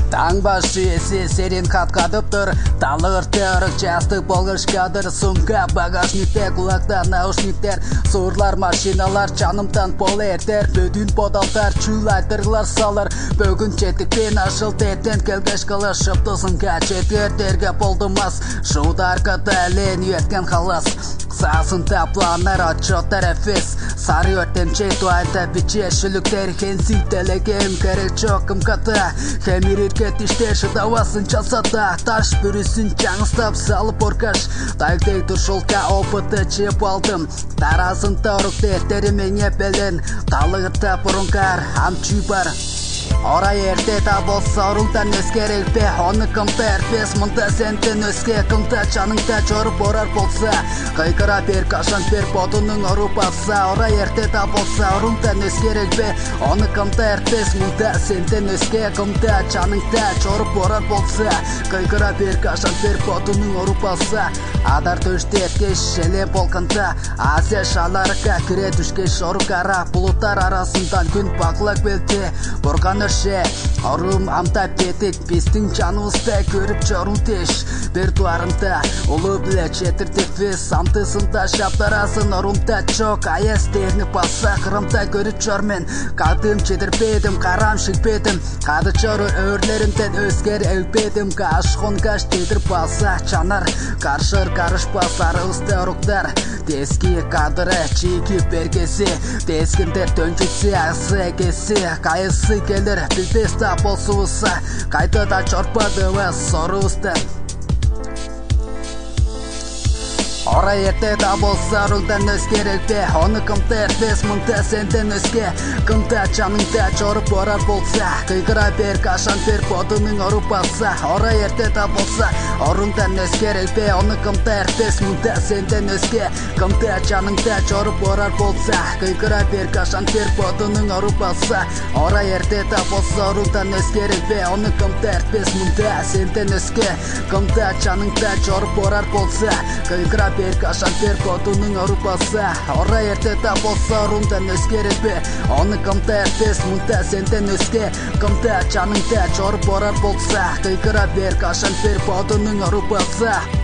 Таң башы серен қатқадыптыр, талығырты ұрық жастық болғыш кадыр, сумка багажникте, құлақта наушниктер, сорлар машиналар жанымдан пол ертер, бөдін подалтар, чулайтырлар салыр, бөгін жетікпен ашыл теттен келгеш қылыш, шыптысын кәчетер, терге болдымас, шудар кыты әлен үйеткен қалас. Сасын тапланар отчеттер эфес, сары өрттен жетуайда бичешіліктер, хенсителегем керек жоқым ката, хемириркет іште шыдавасын часата, таш бүрісін жаңыстап салып оркаш, тайгдей тұршылка опыты чеп алдым, тарасын таурықты терімен епелен, талығыта бұрынқар, амчүй бар. Ора ерте та болса ұрыңдан өскерек бе, оны кымта әрпес, мұнда сенден өске, кымта жаныңда жорып орар болса, қайқыра бер, қашан бер, бодының ұру баса. Ора ерте та болса ұрыңдан өскерек бе, оны кымта әрпес, мұнда сенден өске, кымта жаныңда жорып орар болса, қайқыра бер, қашан бер, бодының ұру баса. Адар төште еткеш желе болғанда, Азия шаларыға кіре түшкеш ұрықара, бұлыттар арасындан күн бақылақ белде, бұрған өрше, ұрым амтап кетік, бестің жануызда көріп жорын теш, бір туарында, ұлы біле жетірдік вес, самтысында шаптарасын ұрымда чок, аяз терні баса, қырымда көріп жормен, қадым жетірбедім, қарам шықпедім, қады жоры өрлерімден өзгер әупедім, қашқын қаш дедір баса, жанар, қаршыр қарышпас арығысты ұрықтар, тески қадыры чеки бергесі, тескіндер төнкетсе асы әкесі, қайысы келдір білбесті болсуыса, қайты да чорпадымы соруысты. Ора ерте да болса ұрыңдан өскерек бе, оны кымта әрпес, мұнда сенден өске, кымта жаныңда жорып орар болса, қиғыра бер, қашан бер, бодының ұру баса. Ора ерте да болса ұрыңдан өскерек бе, оны кымта әрпес, мұнда сенден өске, кымта жаныңда жорып орар болса, қиғыра бер, қашан бер, бодының ұру баса. Ора ерте да болса ұрыңдан өскерек бе, оны кымта әрпес, мұнда сенден өске, кымта жаныңда жорып орар болса, қиғыра бер, қашан бер, бодының ұру баса. Ора ерте та болса ұрыңдан өскерек бе, оны кымта әрпес, мұнда сенден өске, кымта жаныңда жорып орар болса, қиғыра бер, қашан бер, бодының ұру баса.